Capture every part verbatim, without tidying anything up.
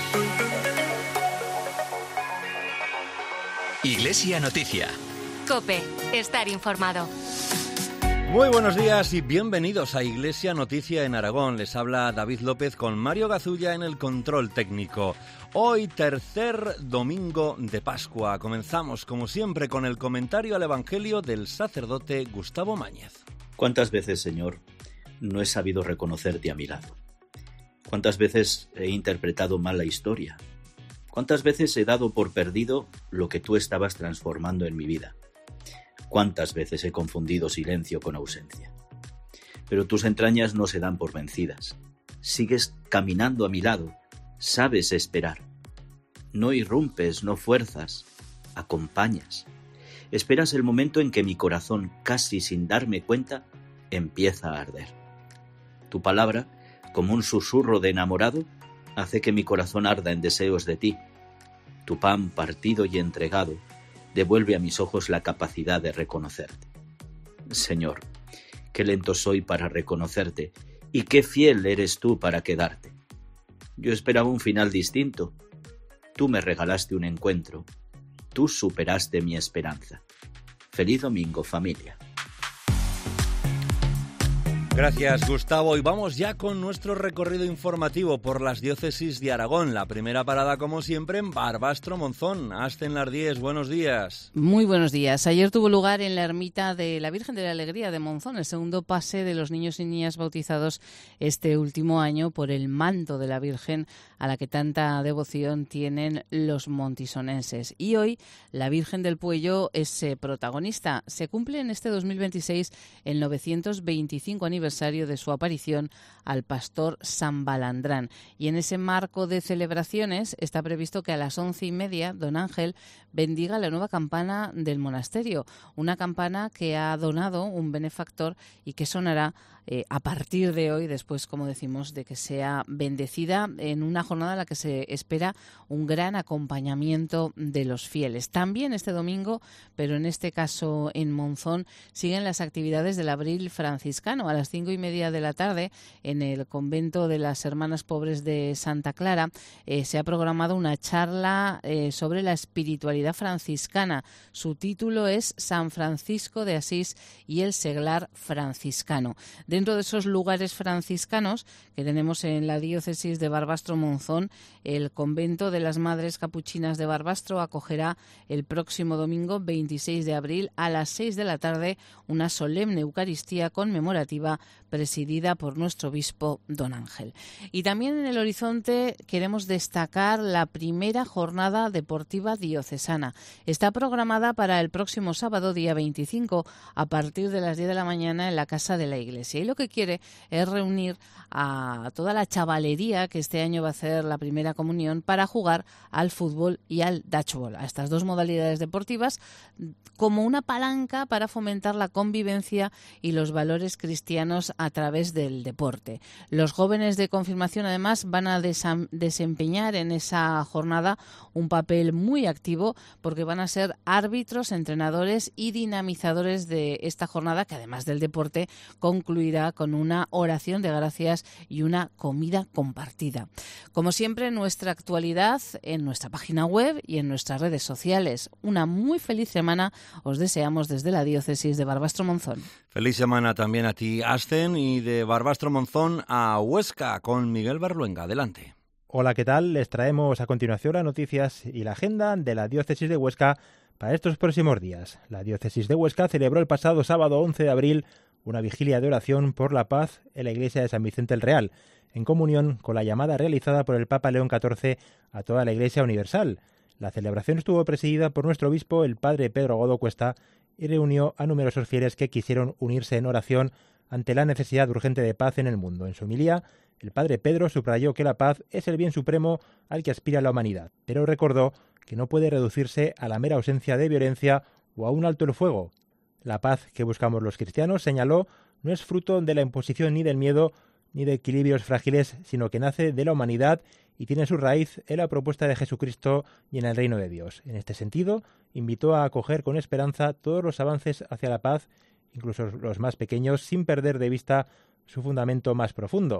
Iglesia Noticia. COPE. Estar informado. Muy buenos días y bienvenidos a Iglesia Noticia en Aragón. Les habla David López con Mario Gazulla en el control técnico. Hoy, tercer domingo de Pascua. Comenzamos, como siempre, con el comentario al Evangelio del sacerdote Gustavo Mañez. ¿Cuántas veces, Señor, no he sabido reconocerte a mi lado? ¿Cuántas veces he interpretado mal la historia? ¿Cuántas veces he dado por perdido lo que tú estabas transformando en mi vida? ¿Cuántas veces he confundido silencio con ausencia? Pero tus entrañas no se dan por vencidas. Sigues caminando a mi lado, sabes esperar. No irrumpes, no fuerzas, acompañas. Esperas el momento en que mi corazón, casi sin darme cuenta, empieza a arder. Tu palabra, como un susurro de enamorado, hace que mi corazón arda en deseos de ti. Tu pan partido y entregado devuelve a mis ojos la capacidad de reconocerte. Señor, qué lento soy para reconocerte y qué fiel eres tú para quedarte. Yo esperaba un final distinto. Tú me regalaste un encuentro. Tú superaste mi esperanza. Feliz domingo, familia. Gracias, Gustavo. Y vamos ya con nuestro recorrido informativo por las diócesis de Aragón. La primera parada, como siempre, en Barbastro Monzón. Asten Lardíez, buenos días. Muy buenos días. Ayer tuvo lugar en la ermita de la Virgen de la Alegría de Monzón el segundo pase de los niños y niñas bautizados este último año por el manto de la Virgen, a la que tanta devoción tienen los montisonenses. Y hoy la Virgen del Puello es eh, protagonista. Se cumple en este dos mil veintiséis el novecientos veinticinco aniversario de su aparición al pastor San Balandrán. Y en ese marco de celebraciones está previsto que a las once y media don Ángel bendiga la nueva campana del monasterio, una campana que ha donado un benefactor y que sonará eh, a partir de hoy, después, como decimos, de que sea bendecida en una jornada en la que se espera un gran acompañamiento de los fieles. También este domingo, pero en este caso en Monzón, siguen las actividades del Abril franciscano. A las cinco y media de la tarde, en el convento de las Hermanas Pobres de Santa Clara, eh, se ha programado una charla eh, sobre la espiritualidad franciscana. Su título es San Francisco de Asís y el seglar franciscano. Dentro de esos lugares franciscanos que tenemos en la diócesis de Barbastro Monzón, el convento de las Madres Capuchinas de Barbastro acogerá el próximo domingo veintiséis de abril a las seis de la tarde una solemne Eucaristía conmemorativa presidida por nuestro obispo don Ángel. Y también en el horizonte queremos destacar la primera jornada deportiva diocesana. Está programada para el próximo sábado, día veinticinco, a partir de las diez de la mañana en la Casa de la Iglesia. Y lo que quiere es reunir a toda la chavalería que este año va a hacer la primera comunión para jugar al fútbol y al dodgeball, a estas dos modalidades deportivas, como una palanca para fomentar la convivencia y los valores cristianos a través del deporte. Los jóvenes de confirmación, además, van a desam- desempeñar en esa jornada un papel muy activo porque van a ser árbitros, entrenadores y dinamizadores de esta jornada, que además del deporte concluirá con una oración de gracias y una comida compartida. Como siempre, nuestra actualidad en nuestra página web y en nuestras redes sociales. Una muy feliz semana os deseamos desde la diócesis de Barbastro Monzón. Feliz semana también a ti, Asten, y de Barbastro Monzón a Huesca con Miguel Berluenga. Adelante. Hola, ¿qué tal? Les traemos a continuación las noticias y la agenda de la diócesis de Huesca para estos próximos días. La diócesis de Huesca celebró el pasado sábado once de abril una vigilia de oración por la paz en la iglesia de San Vicente el Real, en comunión con la llamada realizada por el Papa León catorce a toda la Iglesia Universal. La celebración estuvo presidida por nuestro obispo, el padre Pedro Godo Cuesta, y reunió a numerosos fieles que quisieron unirse en oración ante la necesidad urgente de paz en el mundo. En su homilía, el padre Pedro subrayó que la paz es el bien supremo al que aspira la humanidad, pero recordó que no puede reducirse a la mera ausencia de violencia o a un alto el fuego. La paz que buscamos los cristianos, señaló, no es fruto de la imposición ni del miedo ni de equilibrios frágiles, sino que nace de la humanidad y tiene su raíz en la propuesta de Jesucristo y en el reino de Dios. En este sentido, invitó a acoger con esperanza todos los avances hacia la paz, incluso los más pequeños, sin perder de vista su fundamento más profundo.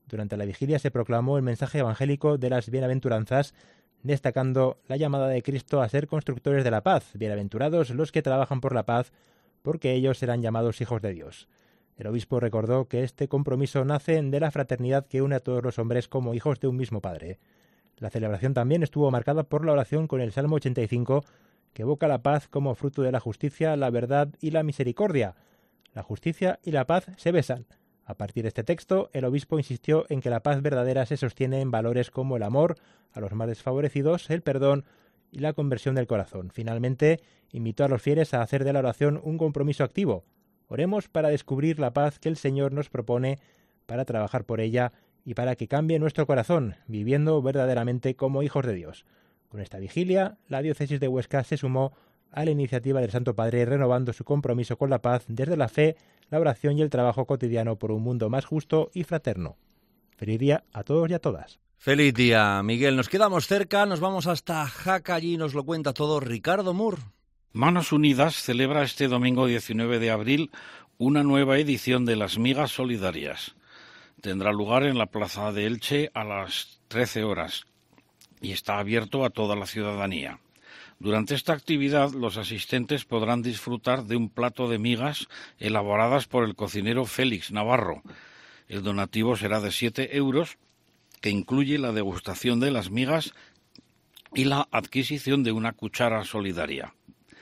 Durante la vigilia se proclamó el mensaje evangélico de las bienaventuranzas, destacando la llamada de Cristo a ser constructores de la paz. Bienaventurados los que trabajan por la paz, porque ellos serán llamados hijos de Dios. El obispo recordó que este compromiso nace de la fraternidad que une a todos los hombres como hijos de un mismo Padre. La celebración también estuvo marcada por la oración con el Salmo ochenta y cinco, que evoca la paz como fruto de la justicia, la verdad y la misericordia. La justicia y la paz se besan. A partir de este texto, el obispo insistió en que la paz verdadera se sostiene en valores como el amor a los más desfavorecidos, el perdón y la conversión del corazón. Finalmente, invitó a los fieles a hacer de la oración un compromiso activo. Oremos para descubrir la paz que el Señor nos propone, para trabajar por ella y para que cambie nuestro corazón, viviendo verdaderamente como hijos de Dios. Con esta vigilia, la diócesis de Huesca se sumó a la iniciativa del Santo Padre, renovando su compromiso con la paz desde la fe, la oración y el trabajo cotidiano por un mundo más justo y fraterno. Feliz día a todos y a todas. Feliz día, Miguel. Nos quedamos cerca, nos vamos hasta Jaca, allí nos lo cuenta todo Ricardo Mur. Manos Unidas celebra este domingo diecinueve de abril una nueva edición de las Migas Solidarias. Tendrá lugar en la Plaza de Elche a las trece horas y está abierto a toda la ciudadanía. Durante esta actividad, los asistentes podrán disfrutar de un plato de migas elaboradas por el cocinero Félix Navarro. El donativo será de siete euros, que incluye la degustación de las migas y la adquisición de una cuchara solidaria.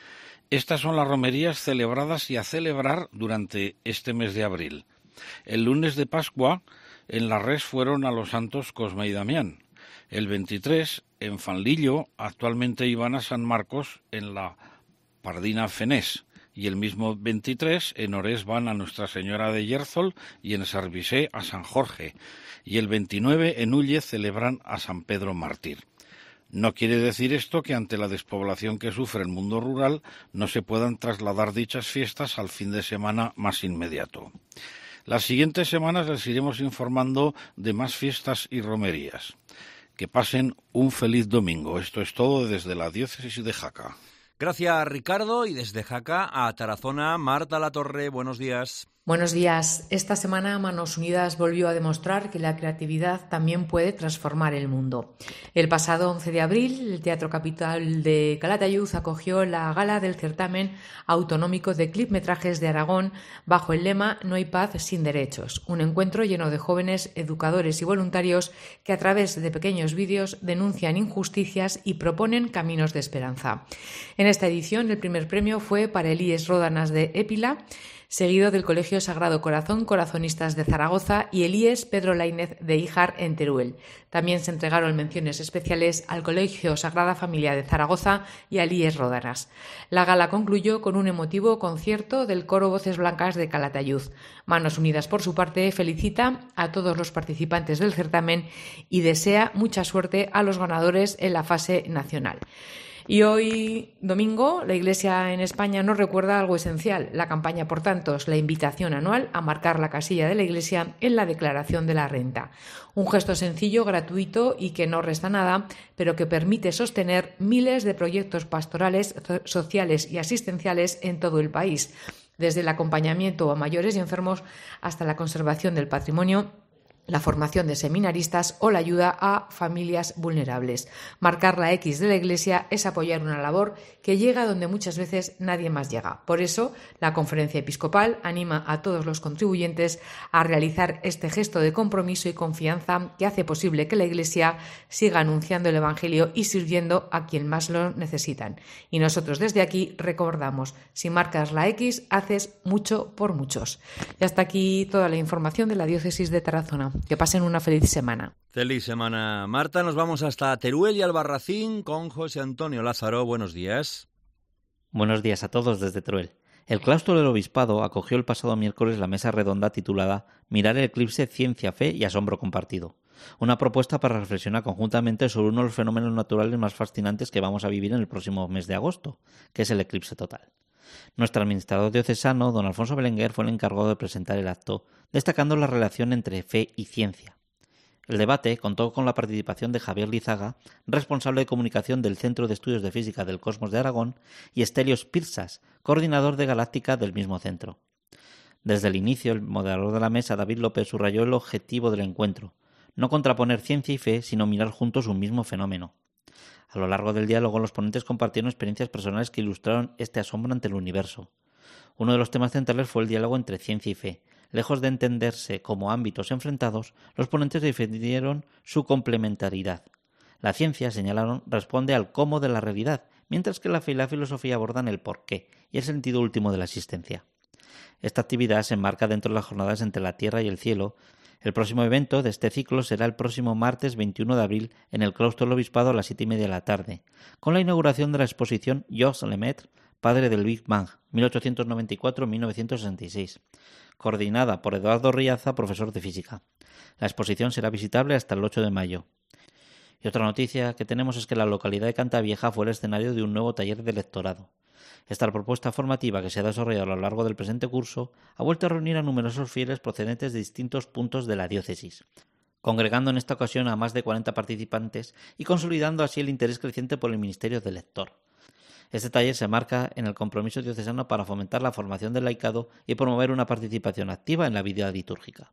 Estas son las romerías celebradas y a celebrar durante este mes de abril. El lunes de Pascua, en la Res fueron a los santos Cosme y Damián. El veintitrés, en Fanlillo, actualmente iban a San Marcos, en la Pardina Fenés. Y el mismo veintitrés, en Orés van a Nuestra Señora de Yerzol y en Sarvisé a San Jorge. Y el veintinueve, en Ulle, celebran a San Pedro Mártir. No quiere decir esto que ante la despoblación que sufre el mundo rural no se puedan trasladar dichas fiestas al fin de semana más inmediato. Las siguientes semanas les iremos informando de más fiestas y romerías. Que pasen un feliz domingo. Esto es todo desde la diócesis de Jaca. Gracias, Ricardo. Y desde Jaca a Tarazona, Marta Latorre, buenos días. Buenos días. Esta semana Manos Unidas volvió a demostrar que la creatividad también puede transformar el mundo. El pasado once de abril, el Teatro Capital de Calatayud acogió la gala del certamen autonómico de clipmetrajes de Aragón bajo el lema No hay paz sin derechos, un encuentro lleno de jóvenes educadores y voluntarios que a través de pequeños vídeos denuncian injusticias y proponen caminos de esperanza. En esta edición, el primer premio fue para Elías Ródanas de Épila, seguido del Colegio Sagrado Corazón Corazonistas de Zaragoza y Elías Pedro Laínez de Híjar en Teruel. También se entregaron menciones especiales al Colegio Sagrada Familia de Zaragoza y a Elías Ródanas. La gala concluyó con un emotivo concierto del Coro Voces Blancas de Calatayud. Manos Unidas, por su parte, felicita a todos los participantes del certamen y desea mucha suerte a los ganadores en la fase nacional. Y hoy, domingo, la Iglesia en España nos recuerda algo esencial. La campaña, por tanto, es la invitación anual a marcar la casilla de la Iglesia en la declaración de la renta. Un gesto sencillo, gratuito y que no resta nada, pero que permite sostener miles de proyectos pastorales, sociales y asistenciales en todo el país, desde el acompañamiento a mayores y enfermos hasta la conservación del patrimonio, la formación de seminaristas o la ayuda a familias vulnerables. Marcar la X de la Iglesia es apoyar una labor que llega donde muchas veces nadie más llega. Por eso, la Conferencia Episcopal anima a todos los contribuyentes a realizar este gesto de compromiso y confianza que hace posible que la Iglesia siga anunciando el Evangelio y sirviendo a quien más lo necesitan. Y nosotros desde aquí recordamos, si marcas la X, haces mucho por muchos. Y hasta aquí toda la información de la Diócesis de Tarazona. Que pasen una feliz semana. Feliz semana, Marta. Nos vamos hasta Teruel y Albarracín con José Antonio Lázaro. Buenos días. Buenos días a todos desde Teruel. El claustro del Obispado acogió el pasado miércoles la mesa redonda titulada Mirar el eclipse, ciencia, fe y asombro compartido. Una propuesta para reflexionar conjuntamente sobre uno de los fenómenos naturales más fascinantes que vamos a vivir en el próximo mes de agosto, que es el eclipse total. Nuestro administrador diocesano, don Alfonso Belenguer, fue el encargado de presentar el acto, destacando la relación entre fe y ciencia. El debate contó con la participación de Javier Lizaga, responsable de comunicación del Centro de Estudios de Física del Cosmos de Aragón, y Estelios Pirsas, coordinador de Galáctica del mismo centro. Desde el inicio, el moderador de la mesa, David López, subrayó el objetivo del encuentro: no contraponer ciencia y fe, sino mirar juntos un mismo fenómeno. A lo largo del diálogo, los ponentes compartieron experiencias personales que ilustraron este asombro ante el universo. Uno de los temas centrales fue el diálogo entre ciencia y fe. Lejos de entenderse como ámbitos enfrentados, los ponentes defendieron su complementariedad. La ciencia, señalaron, responde al cómo de la realidad, mientras que la fe y la filosofía abordan el porqué y el sentido último de la existencia. Esta actividad se enmarca dentro de las jornadas entre la Tierra y el cielo. El próximo evento de este ciclo será el próximo martes veintiuno de abril en el claustro del Obispado a las siete y media de la tarde, con la inauguración de la exposición Georges Lemaitre, padre del Big Bang, mil ochocientos noventa y cuatro a mil novecientos sesenta y seis, coordinada por Eduardo Riaza, profesor de física. La exposición será visitable hasta el ocho de mayo. Y otra noticia que tenemos es que la localidad de Cantavieja fue el escenario de un nuevo taller de lectorado. Esta propuesta formativa, que se ha desarrollado a lo largo del presente curso, ha vuelto a reunir a numerosos fieles procedentes de distintos puntos de la diócesis, congregando en esta ocasión a más de cuarenta participantes y consolidando así el interés creciente por el ministerio del lector. Este taller se marca en el compromiso diocesano para fomentar la formación del laicado y promover una participación activa en la vida litúrgica.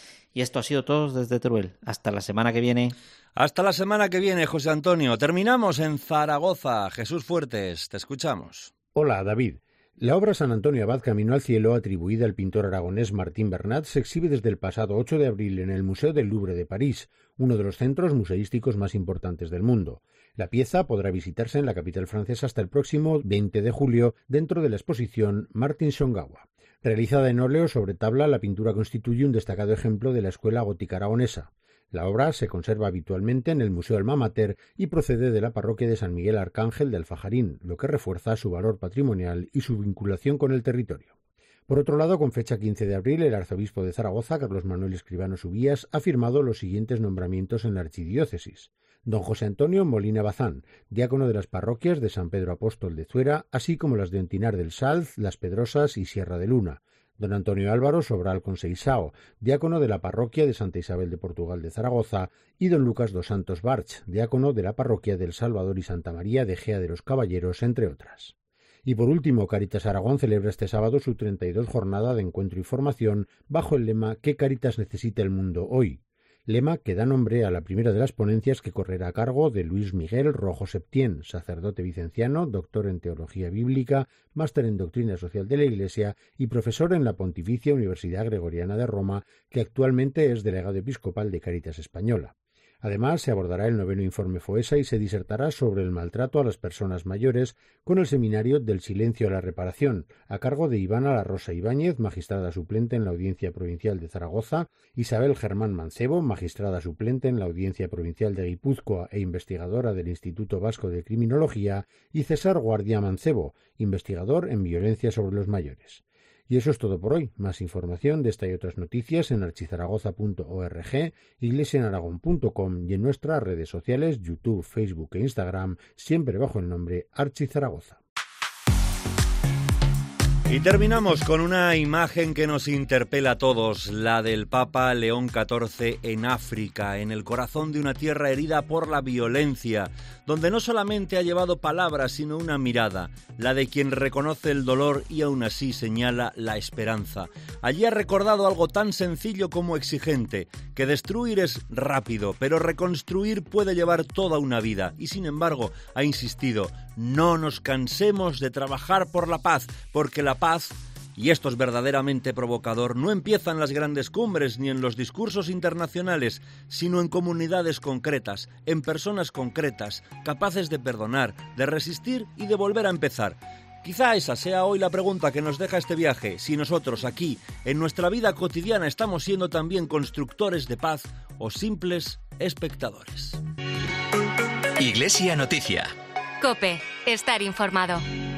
Y esto ha sido todo desde Teruel. Hasta la semana que viene. Hasta la semana que viene, José Antonio. Terminamos en Zaragoza. Jesús Fuertes, te escuchamos. Hola, David. La obra San Antonio Abad Camino al Cielo, atribuida al pintor aragonés Martín Bernat, se exhibe desde el pasado ocho de abril en el Museo del Louvre de París, uno de los centros museísticos más importantes del mundo. La pieza podrá visitarse en la capital francesa hasta el próximo veinte de julio dentro de la exposición Martin Songawa. Realizada en óleo sobre tabla, la pintura constituye un destacado ejemplo de la escuela gótica aragonesa. La obra se conserva habitualmente en el Museo Alma Mater y procede de la parroquia de San Miguel Arcángel de Alfajarín, lo que refuerza su valor patrimonial y su vinculación con el territorio. Por otro lado, con fecha quince de abril, el arzobispo de Zaragoza, Carlos Manuel Escribano Subías, ha firmado los siguientes nombramientos en la archidiócesis. Don José Antonio Molina Bazán, diácono de las parroquias de San Pedro Apóstol de Zuera, así como las de Ontinar del Salz, Las Pedrosas y Sierra de Luna. Don Antonio Álvaro Sobral Conceisao, diácono de la parroquia de Santa Isabel de Portugal de Zaragoza, y don Lucas dos Santos Barch, diácono de la parroquia del Salvador y Santa María de Gea de los Caballeros, entre otras. Y por último, Cáritas Aragón celebra este sábado su treinta y dos jornada de encuentro y formación bajo el lema ¿Qué Cáritas necesita el mundo hoy?, lema que da nombre a la primera de las ponencias, que correrá a cargo de Luis Miguel Rojo Septién, sacerdote vicenciano, doctor en Teología Bíblica, máster en Doctrina Social de la Iglesia y profesor en la Pontificia Universidad Gregoriana de Roma, que actualmente es delegado episcopal de Cáritas Española. Además, se abordará el noveno informe FOESA y se disertará sobre el maltrato a las personas mayores con el seminario Del silencio a la reparación, a cargo de Ivana La Rosa Ibáñez, magistrada suplente en la Audiencia Provincial de Zaragoza, Isabel Germán Mancebo, magistrada suplente en la Audiencia Provincial de Guipúzcoa e investigadora del Instituto Vasco de Criminología, y César Guardia Mancebo, investigador en violencia sobre los mayores. Y eso es todo por hoy. Más información de esta y otras noticias en archizaragoza punto org, iglesiaenaragón punto com y en nuestras redes sociales, YouTube, Facebook e Instagram, siempre bajo el nombre Archizaragoza. Y terminamos con una imagen que nos interpela a todos, la del Papa León catorce en África, en el corazón de una tierra herida por la violencia, donde no solamente ha llevado palabras, sino una mirada, la de quien reconoce el dolor y aún así señala la esperanza. Allí ha recordado algo tan sencillo como exigente, que destruir es rápido, pero reconstruir puede llevar toda una vida, y sin embargo ha insistido: no nos cansemos de trabajar por la paz, porque la paz, y esto es verdaderamente provocador, no empieza en las grandes cumbres ni en los discursos internacionales, sino en comunidades concretas, en personas concretas, capaces de perdonar, de resistir y de volver a empezar. Quizá esa sea hoy la pregunta que nos deja este viaje, si nosotros aquí, en nuestra vida cotidiana, estamos siendo también constructores de paz o simples espectadores. Iglesia Noticia. COPE. Estar informado.